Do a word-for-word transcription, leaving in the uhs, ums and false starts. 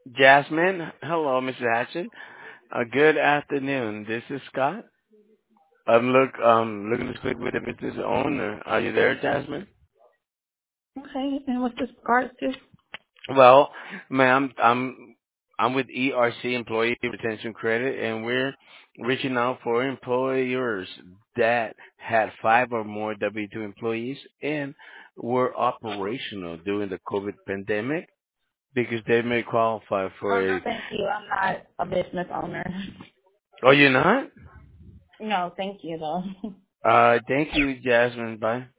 Jasmine, hello, Mister Hatchet. Uh, good afternoon. This is Scott. I'm look um looking to speak with the business owner. Are you there, Jasmine? Okay, and what's this regards to? Well, ma'am, I'm I'm with E R C Employee Retention Credit, and we're reaching out for employers that had five or more W two employees and were operational during the COVID pandemic because they may qualify Oh, for no, a. thank you. I'm not a business owner. Oh, you're not? No, thank you, though. Uh, thank you, Jasmine. Bye.